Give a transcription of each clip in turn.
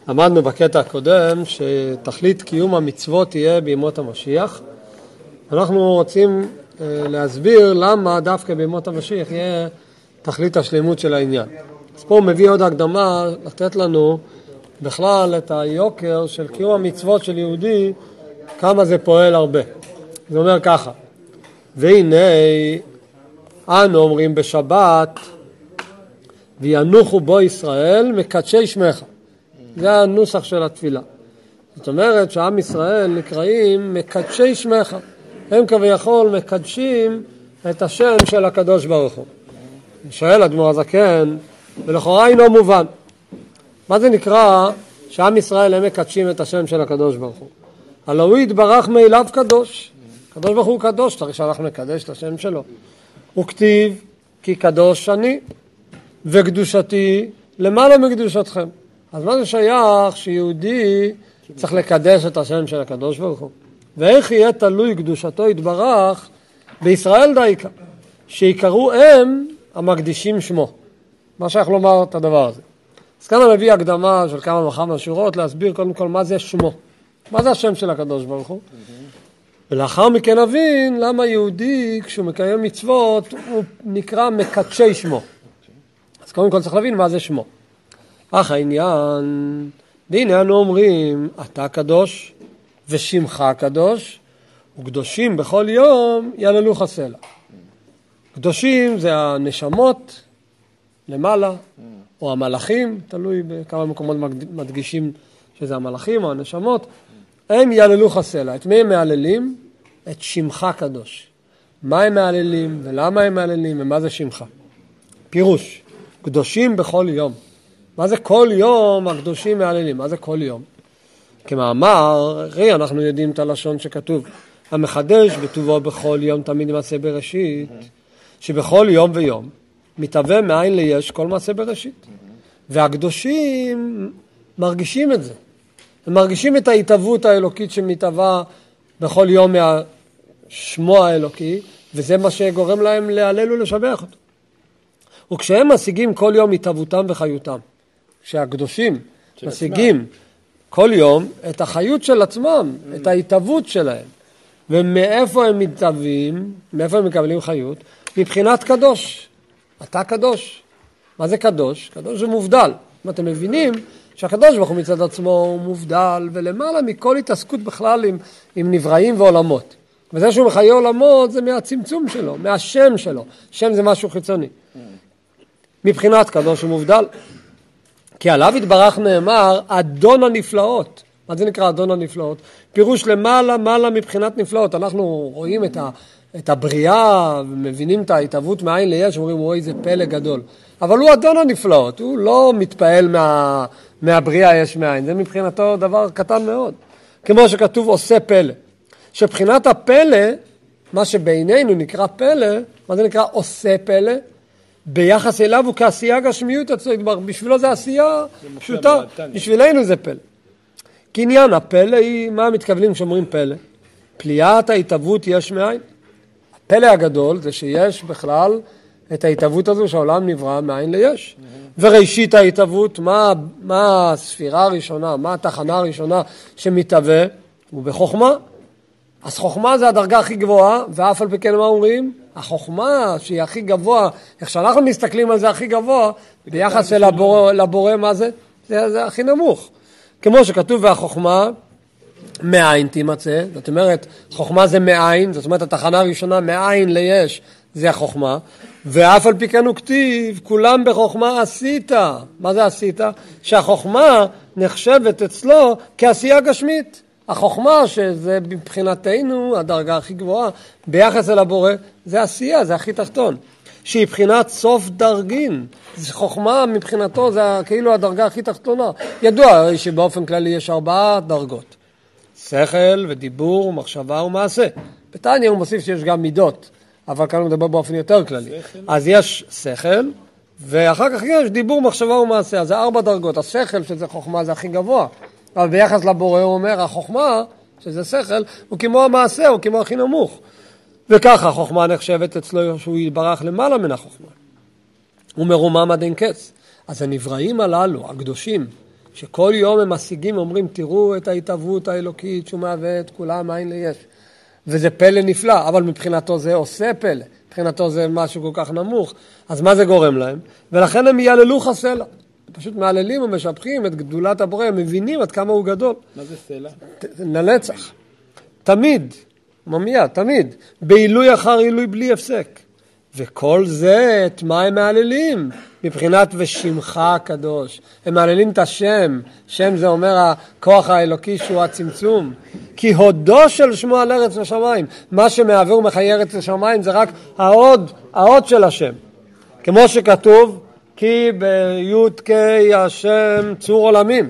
למדנו בקטע הקודם שתכלית קיום המצוות תהיה בימות המשיח. אנחנו רוצים להסביר למה דווקא בימות המשיח יהיה תכלית השלמות של העניין. אז פה הוא מביא עוד הקדמה לתת לנו בכלל את היוקר של קיום המצוות של יהודי, כמה זה פועל הרבה. זה אומר ככה, והנה אנו אומרים בשבת וינוחו בו ישראל מקדשי שמך. זה הנוסח של התפילה. זאת אומרת שעם ישראל נקראים מקדשי שמך. הם כביכול מקדשים את השם של הקדוש ברוך הוא. שואל אדמו"ר הזקן, ולכאורה אינו מובן. מה זה נקרא שעם ישראל הם מקדשים את השם של הקדוש ברוך הוא? הלא הוא יתברך מאליו קדוש. הקדוש ברוך הוא קדוש, צריך שאנחנו נקדש את השם שלו. הוא כתיב כי קדוש אני וקדושתי למעלה מקדושתכם. אז מה זה שייך שיהודי צריך לקדש את השם של הקדוש ברוך הוא? ואיך יהיה תלוי קדושתו יתברך בישראל דייקה, שיקראו הם המקדישים שמו. מה שייך לומר את הדבר הזה? אז כאן אני מביא הקדמה של כמה וכמה שורות להסביר קודם כל מה זה שמו. מה זה השם של הקדוש ברוך הוא? ולאחר מכן נבין למה יהודי כשהוא מקיים מצוות הוא נקרא מקדשי שמו. אז קודם כל צריך להבין מה זה שמו. אך העניין, והנה אנו אומרים, אתה קדוש ושמך קדוש, וקדושים בכל יום יללו חסלה. קדושים זה הנשמות למעלה, או המלאכים, תלוי בכמה מקומות מדגישים שזה המלאכים או הנשמות, הם יללו חסלה. את מי הם מעללים? את שמך קדוש. מה הם מעללים ולמה הם מעללים ומה זה שמך? פירוש, קדושים בכל יום. מה זה כל יום הקדושים מעללים? מה זה כל יום? כמאמר, אנחנו יודעים את הלשון שכתוב, המחדש בטובו בכל יום תמיד מעשה בראשית, שבכל יום ויום מתהווה מאין ליש כל מעשה בראשית. והקדושים מרגישים את זה. הם מרגישים את ההתהוות האלוקית שמתהווה בכל יום מהשמו האלוקי, וזה מה שגורם להם להלל ולשבח אותו. וכשהם משיגים כל יום התהוותם וחיותם, כשהקדושים משיגים כל יום את החיות של עצמם, את ההתהוות שלהם, ומאיפה הם מתהווים, מאיפה הם מקבלים חיות? מבחינת קדוש. אתה קדוש. מה זה קדוש? קדוש זה מובדל. אם אתם מבינים שהקדוש ברוך הוא מצד עצמו הוא מובדל, ולמעלה מכל התעסקות בכלל עם נבראים ועולמות. וזה שהוא מחיה עולמות זה מהצמצום שלו, מהשם שלו. שם זה משהו חיצוני. מבחינת קדוש הוא מובדל. כי עליו התברך נאמר אדון הנפלאות. מה זה נקרא אדון הנפלאות? פירוש למעלה, מעלה מבחינת נפלאות. אנחנו רואים את הבריאה ומבינים את ההתהוות מאין ליש, אומרים וואי זה פלא גדול. אבל הוא אדון הנפלאות, הוא לא מתפעל מהבריאה יש מאין. זה מבחינתו דבר קטן מאוד. כמו שכתוב עושה פלא. שבחינת הפלא, מה שבינינו נקרא פלא, מה זה נקרא עושה פלא? ביחס אליו הוא כעשייה גשמיות אצלו, בשבילו זה עשייה פשוטה, בשבילנו זה פלא. כי עניין הפלא היא, מה מתכוונים כשאומרים פלא? פליאת ההתהוות יש מאין. הפלא הגדול זה שיש בכלל את ההתהוות הזו שהעולם נברא מאין ליש. וראשית ההתהוות, מה הספירה הראשונה, מה התחנה הראשונה שמתהווה? הוא בחוכמה. אז חוכמה זה הדרגה הכי גבוהה, ואף על פי כן מה אומרים? החוכמה שהיא הכי גבוה, איך שאנחנו מסתכלים על זה הכי גבוה, ביחס לבורא מה זה? זה הכי נמוך. כמו שכתוב והחוכמה מאין תימצא, זאת אומרת חוכמה זה מאין, זאת אומרת התחנה הראשונה מאין ליש זה החוכמה, ואף על פי כן הוא כתיב כולם בחוכמה עשית. מה זה עשית? שהחוכמה נחשבת אצלו כעשייה גשמית. החוכמה שזה מבחינתנו הדרגה הכי גבוהה ביחס אל הבורא זה עשייה, זה הכי תחתון, שהיא בחינת סוף דרגין. חוכמה מבחינתו זה כאילו הדרגה הכי תחתונה. ידוע שבאופן כללי יש 4 דרגות, שכל ודיבור ומחשבה ומעשה. בתניא הוא מוסיף שיש גם מידות, אבל כאן הוא מדבר באופן יותר כללי. אז יש שכל ואחר כך יש דיבור, מחשבה ומעשה. אז זה 4 דרגות. השכל שזה חוכמה זה הכי גבוה, אבל ביחס לבורא הוא אומר, החוכמה, שזה שכל, הוא כמו המעשה, הוא כמו הכי נמוך. וככה החוכמה נחשבת אצלו שהוא יתברך למעלה מן החוכמה. הוא מרומם עד אין קץ. אז הנבראים הללו, הקדושים, שכל יום הם משיגים, אומרים, תראו את ההתאבות האלוקית שהוא מהווה את כולם מאין ליש. וזה פלא נפלא, אבל מבחינתו זה עושה פלא, מבחינתו זה משהו כל כך נמוך, אז מה זה גורם להם? ולכן הם יללו חסלה. פשוט מעללים ומשבחים את גדולת הבורא, הם מבינים עד כמה הוא גדול. מה זה סלע? לנצח. תמיד, מיד, תמיד. בעילוי אחר עילוי בלי הפסק. וכל זה, את מה הם מעללים? מבחינת ושמך הקדוש. הם מעללים את השם. שם זה אומר הכוח האלוקי שהוא הצמצום. כי הודו של שמו על ארץ לשמיים. מה שמעבר ומחיה ארץ לשמיים זה רק העוד של השם. כמו שכתוב, כי ביוד קי השם צור עולמים.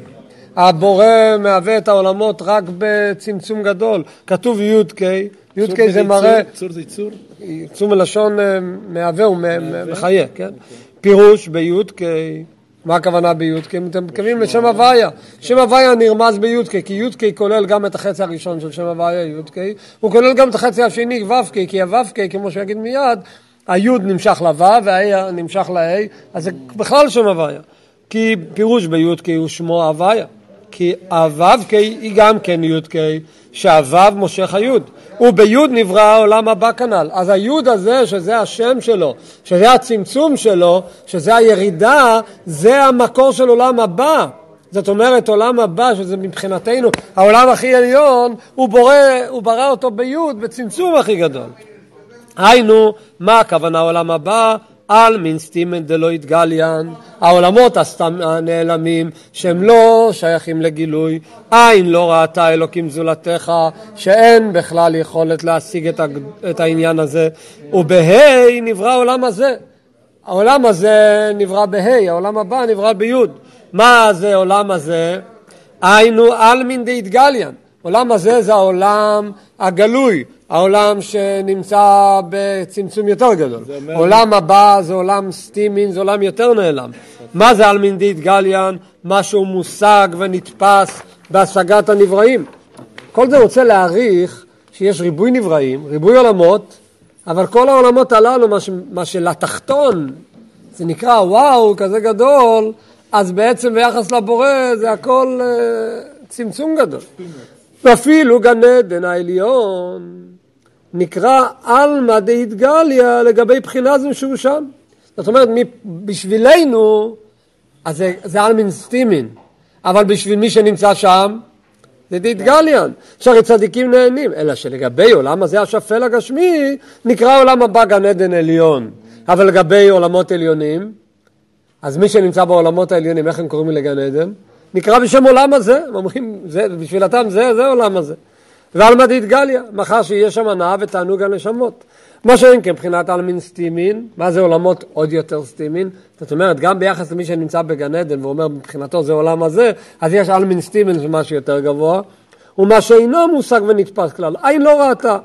הבורא מהווה את העולמות רק בצמצום גדול. כתוב יוד קי. יוד קי זה מראה... צור זה צור? צור מלשון מהווה ומחיה, כן? פירוש ביוד קי. מה הכוונה ביוד קי? אתם מתכוונים לשם הוויה. שם הוויה נרמז ביוד קי, כי יוד קי כולל גם את החצי הראשון של שם הוויה, יוד קי. הוא כולל גם את החצי השני, וו קי, כי הוו קי, כמו שיגיד מיד, היוד נמשך לוו והאי נמשך לאי, אז זה בכלל שם הוויה. כי פירוש ביוד קי הוא שמו הוויה. כי הוו קי היא גם כן יוד קי, שהוו מושך היוד. וביוד נברא העולם הבא כנל. אז היוד הזה, שזה השם שלו, שזה הצמצום שלו, שזה הירידה, זה המקור של עולם הבא. זאת אומרת, עולם הבא, שזה מבחינתנו, העולם הכי עליון, הוא ברא אותו ביוד, בצמצום הכי גדול. היינו, מה הכוונה העולם הבא? על מן סטימן דלא יתגליין, העולמות הנעלמים שהם לא שייכים לגילוי, עין לא ראתה אלוקים זולתך, שאין בכלל יכולת להשיג את העניין הזה, ובהי נברא העולם הזה. העולם הזה נברא בהי, העולם הבא נברא ביוד. מה זה העולם הזה? היינו על מן דהתגליין. העולם הזה זה העולם הגלוי, העולם שנמצא בצמצום יותר גדול. עולם הבא זה עולם סטימין, זה עולם יותר נעלם. מה זה על מן דהתגליין? משהו מושג ונתפס בהשגת הנבראים. כל זה רוצה להעריך שיש ריבוי נבראים, ריבוי עולמות, אבל כל העולמות הללו, מה שלתחתון, זה נקרא וואו, כזה גדול, אז בעצם ביחס לבורא זה הכל צמצום גדול. ואפילו גן עדן העליון נקרא אלמא דהתגליה לגבי בחינה זו שהוא שם. זאת אומרת, בשבילנו, אז זה אלמין סטימין, אבל בשביל מי שנמצא שם, זה דהתגליין, שהרי צדיקים נהנים, אלא שלגבי עולם הזה השפל הגשמי, נקרא עולם הבא גן עדן עליון, אבל לגבי עולמות עליונים, אז מי שנמצא בעולמות העליונים, איך הם קוראים לגן עדן? נקרא בשם עולם הזה, הם אומרים, בשבילתם זה עולם הזה. ועלמא דהתגליה, מחר שיהיה שם הנאה ותענוג הנשמות. מה שאין כבחינת אלמין סטימין, מה זה עולמות עוד יותר סטימין? זאת אומרת, גם ביחס למי שנמצא בגן עדן ואומר מבחינתו זה עולם הזה, אז יש אלמין סטימין של משהו יותר גבוה, ומה שאינו מושג ונתפס כלל, עין לא ראתה.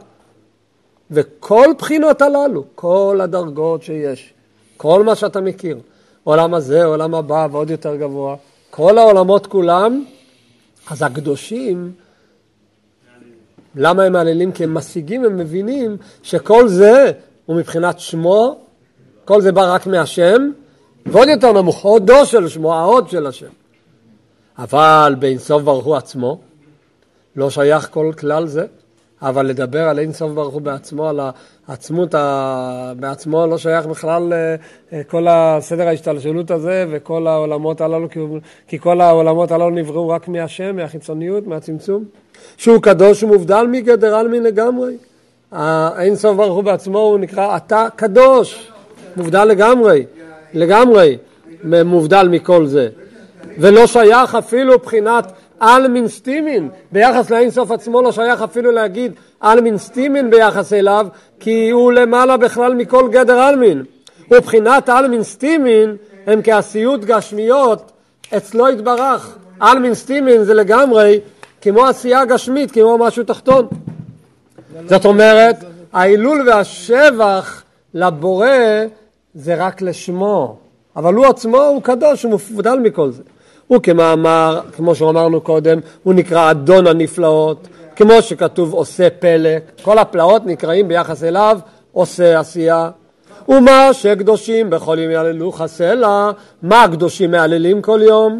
וכל בחינות הללו, כל הדרגות שיש, כל מה שאתה מכיר, עולם הזה, עולם הבא ועוד יותר גבוה, כל העולמות כולם, אז הקדושים, למה הם מעללים? כי הם משיגים, הם מבינים שכל זה הוא מבחינת שמו, כל זה בא רק מהשם, ועוד יותר נמוך, הודו של שמו, ההוד של השם. אבל באין סוף ברוך הוא עצמו, לא שייך כל כלל זה, אבל לדבר על אין סוף ברוך הוא בעצמו, על העצמות בעצמו, לא שייך בכלל כל הסדר ההשתלשלות הזה וכל העולמות הללו, כי כל העולמות הללו נבראו רק מהשם, מהחיצוניות, מהצמצום. שהוא קדוש ומובדל מגדר אלמין לגמרי. אין סוף ברוך הוא בעצמו הוא נקרא אתה קדוש, מובדל לגמרי, מובדל מכל זה. ולא שייך אפילו בחינת אלמין סטימין, ביחס לאין סוף עצמו לא שייך אפילו להגיד אלמין סטימין ביחס אליו, כי הוא למעלה בכלל מכל גדר אלמין. ובחינת אלמין סטימין הם כעשיות גשמיות אצלו יתברך. אלמין סטימין זה לגמרי כמו עשייה גשמית, כמו משהו תחתון. זאת אומרת, ההילול והשבח לבורא זה רק לשמו, אבל הוא עצמו הוא קדוש, הוא מובדל מכל זה. הוא כמאמר, כמו שאמרנו קודם, הוא נקרא אדון הנפלאות, כמו שכתוב עושה פלא, כל הפלאות נקראים ביחס אליו עושה עשייה. ומה שקדושים בכל יום יעללו חסלה, מה הקדושים מעללים כל יום?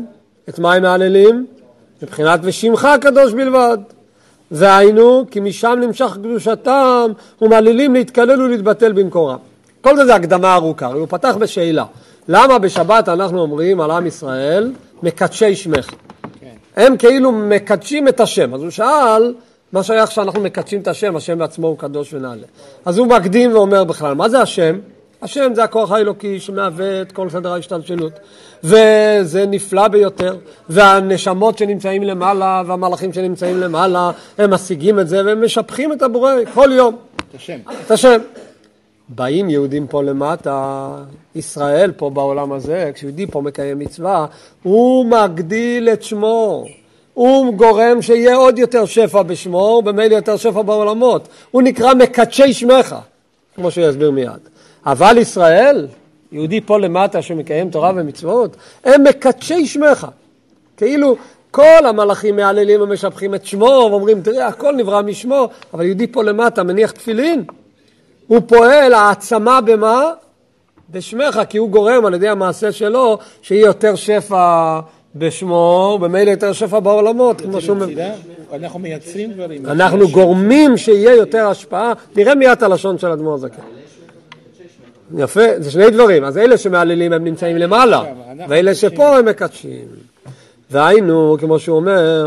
את מה הם מהללים? מבחינת ושמך הקדוש בלבד. והיינו, כי משם נמשך קדושתם, ומהללים להתקלל ולהתבטל במקורם. כל זה הקדמה ארוכה, הוא פתח בשאלה. למה בשבת אנחנו אומרים על עם ישראל, מקדשי שמך? הם כאילו מקדשים את השם. אז הוא שאל, מה שייך שאנחנו מקדשים את השם, השם בעצמו הוא קדוש ונעלה. אז הוא מקדים ואומר בכלל, מה זה השם? השם זה הכוח האלוקי שמהווה את כל סדר ההשתלשלות. וזה נפלא ביותר. והנשמות שנמצאים למעלה, והמלאכים שנמצאים למעלה, הם משיגים את זה, והם משפחים את הבורא כל יום. את השם. באים יהודים פה למטה, ישראל פה בעולם הזה, כשיהודי פה מקיים מצווה, הוא מגדיל את שמו. הוא גורם שיהיה עוד יותר שפע בשמו, במילא יותר שפע בעולמות. הוא נקרא מקדשי שמך, כמו שיסביר מיד. אבל ישראל, יהודי פה למטה שמקיים תורה ומצוות, הם מקדשי שמך. כאילו כל המלאכים מהללים ומשבחים את שמו, ואומרים, תראה, הכל נברא משמו, אבל יהודי פה למטה מניח תפילין. הוא פועל העצמה במה? בשמך, כי הוא גורם על ידי המעשה שלו, שיהיה יותר שפע בשמו, במילא יותר שפע בעולמות. אנחנו מייצרים דברים. אנחנו גורמים שיהיה יותר השפעה. נראה מיד את הלשון של אדמו"ר זקן. יפה, זה שני דברים. אז אלה שמעללים הם נמצאים למעלה, ואלה שפה הם מקדשים. והיינו, כמו שהוא אומר,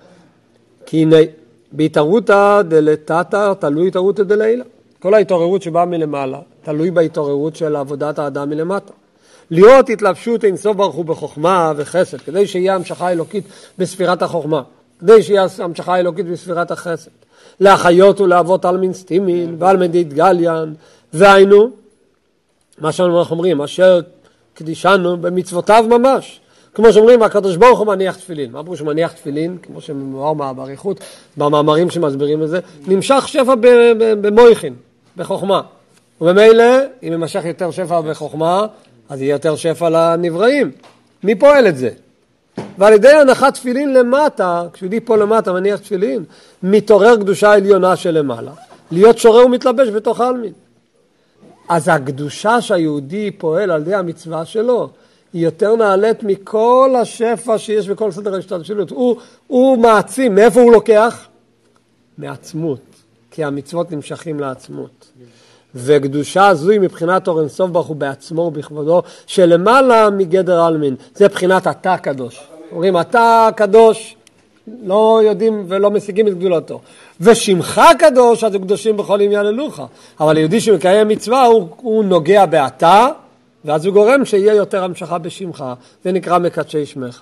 כי בהתערותא דלתתא תלוי התערותא דלילה. כל ההתעוררות שבאה מלמעלה, תלוי בהתעוררות של עבודת האדם מלמטה. להיות התלבשות אינסוף ברוך הוא בחוכמה וחסד, כדי שיהיה המשכה אלוקית בספירת החוכמה, כדי שיהיה המשכה אלוקית בספירת החסד. להחיות ולהוות על מין סטימיל ועל מדית גליין, והיינו, מה שאנחנו אומרים, אשר קדישנו במצוותיו ממש. כמו שאומרים, הקדוש ברוך הוא מניח תפילין. מה פירוש מניח תפילין? כמו שמואר באריכות, במאמרים שמסבירים את זה, נמשך שפע במויכין, בחוכמה. ובמילא, אם ימשך יותר שפע בחוכמה, אז יהיה יותר שפע לנבראים. מי פועל את זה? ועל ידי הנחת תפילין למטה, כשיהודי פה למטה מניח תפילין, מתעורר קדושה עליונה של למעלה. להיות שורה ומתלבש בתוך העלמין. אז הקדושה שהיהודי פועל על ידי המצווה שלו, היא יותר נעלית מכל השפע שיש בכל סדר ההשתלשלות. הוא מעצים. מאיפה הוא לוקח? מעצמות. כי המצוות נמשכים לעצמות. וקדושה הזו היא מבחינת אור אינסוף ברוך הוא בעצמו ובכבודו, שלמעלה מגדר עלמין. זה מבחינת אתה קדוש. אומרים, אתה קדוש, לא יודעים ולא משיגים את גדולתו. ושמך קדוש, אז קדושים בכל יום יהללוך. אבל יהודי שמקיים מצווה, הוא נוגע באתה, ואז הוא גורם שיהיה יותר המשכה בשמך. זה נקרא מקדשי שמך.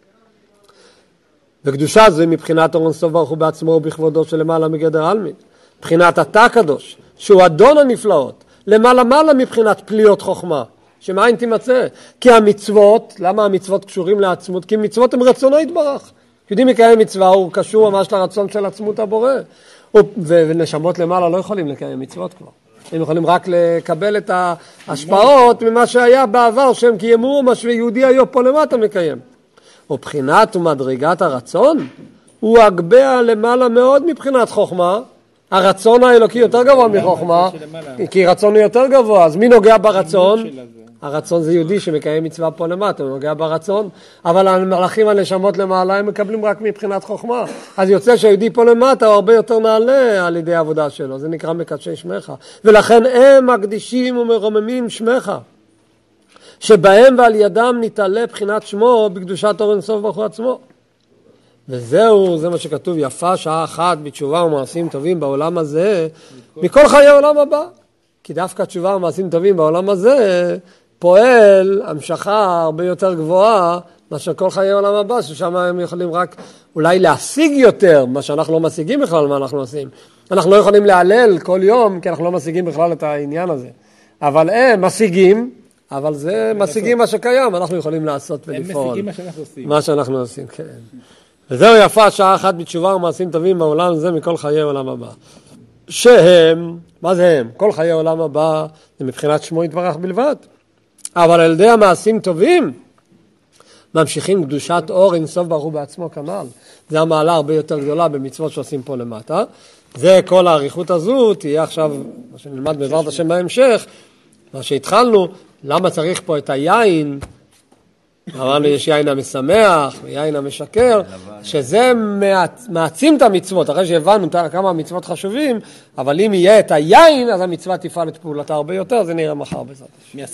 וקדושה זו מבחינת אור אינסוף ברוך הוא בעצמו ובכבודו שלמעלה מגדר עלמין. מבחינת אתה קדוש, שהוא אדון הנפלאות, למעלה מבחינת פליות חוכמה, שמאין תימצא. כי המצוות, למה המצוות קשורים לעצמות? כי מצוות הם רצונו יתברך. יהודי מקיים מצווה, הוא קשור ממש לרצון של עצמות הבורא. ונשמות למעלה לא יכולים לקיים מצוות כבר. הם יכולים רק לקבל את ההשפעות ממה שהיה בעבר, שהם קיימו מה שיהודי היום פה למטה מקיים. ובחינת ומדרגת הרצון, הוא הגביה למעלה מאוד מבחינת חוכמה. הרצון האלוקי יותר גבוה מחוכמה, כי רצון הוא יותר גבוה. אז מי נוגע ברצון? הרצון זה יהודי שמקיים מצווה פה למטה, הוא נוגע ברצון, אבל המלאכים הנשמות למעלה הם מקבלים רק מבחינת חוכמה. אז יוצא שהיהודי פה למטה הוא הרבה יותר נעלה על ידי העבודה שלו, זה נקרא מקדשי שמך. ולכן הם מקדישים ומרוממים שמך, שבהם ועל ידם נתעלה בחינת שמו בקדושת אור אינסוף ברוך הוא עצמו. וזהו, זה מה שכתוב, יפה שעה אחת בתשובה ומעשים טובים בעולם הזה, מכל חיי העולם הבא. כי דווקא תשובה ומעשים טובים בעולם הזה, פועל המשכה הרבה יותר גבוהה, מאשר כל חיי העולם הבא, ששם הם יכולים רק אולי להשיג יותר, מה שאנחנו לא משיגים בכלל מה אנחנו עושים. אנחנו לא יכולים להלל כל יום, כי אנחנו לא משיגים בכלל את העניין הזה. אבל הם משיגים, אבל זה משיגים מה שקיים, אנחנו יכולים לעשות ולפעול. הם משיגים מה שאנחנו עושים. מה שאנחנו עושים, כן. וזהו יפה שעה אחת בתשובה ומעשים טובים בעולם הזה מכל חיי העולם הבא. שהם, מה זה הם? כל חיי העולם הבא זה מבחינת שמו יתברך בלבד. אבל על ידי המעשים טובים ממשיכים קדושת אור אינסוף ברוך הוא בעצמו כנ"ל. זה המעלה הרבה יותר גדולה במצוות שעושים פה למטה. זה כל האריכות הזו תהיה עכשיו, מה שנלמד בעזרת השם בהמשך, מה שהתחלנו, למה צריך פה את היין אמרנו יש יין המשמח ויין המשקר, שזה מעצים את המצוות, אחרי שהבנו כמה המצוות חשובים, אבל אם יהיה את היין, אז המצווה תפעל את פעולתה הרבה יותר, זה נראה מחר בעזרת השם.